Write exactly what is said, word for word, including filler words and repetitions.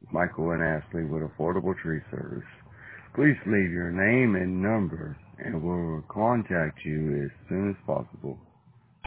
Michael and Ashley with Affordable Tree Service. Please leave your name and number, and we'll contact you as soon as possible.